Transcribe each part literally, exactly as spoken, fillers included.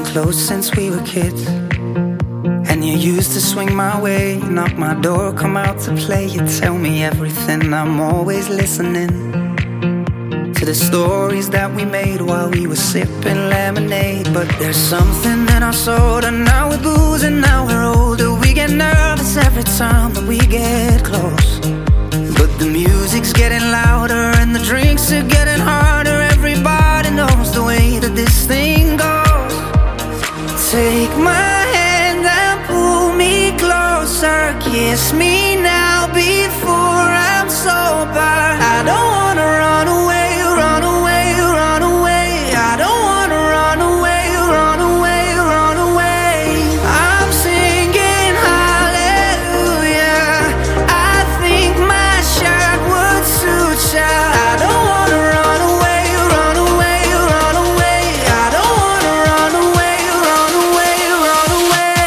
close since we were kids. And you used to swing my way, knock my door, come out to play. You tell me everything, I'm always listening to the stories that we made while we were sipping lemonade. But there's something in our soul, and now we're boozing, now we're older. We get nervous every time that we get close. But the music's getting louder and the drinks are getting harder. Everybody knows the way that this thing goes. Take my hand and pull me closer. Kiss me now before I'm sober. I don't wanna run away, run away, run away. I don't wanna run away, run away, run away. I'm singing hallelujah. I think my shirt would suit ya. I don't wanna run away, run away, run away. I don't wanna run away, run away, run away.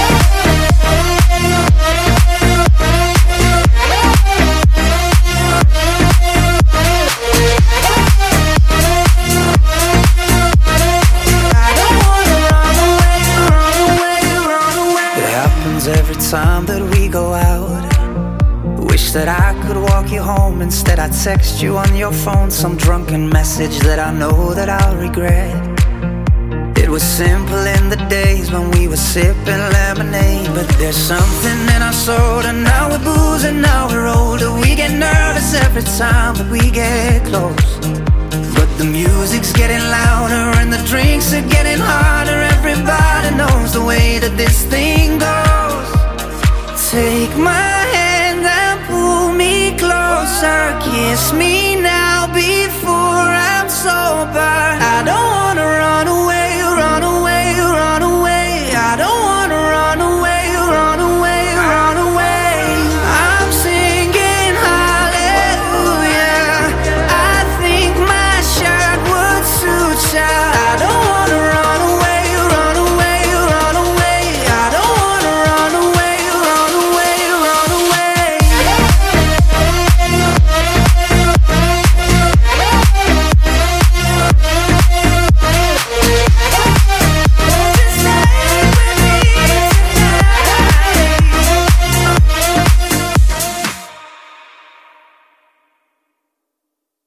I don't wanna run away, run away, run away. It happens every time that we go out. Wish that I could walk you home. Instead I text you on your phone some drunken message that I know that I'll regret. It was simple in the days when we were sipping lemonade. But there's something in our soul, and now we're boozing, now we're older. We get nervous every time that we get close. But the music's getting louder and the drinks are getting harder. Everybody knows the way that this thing goes. Take my hand and pull me closer. Kiss me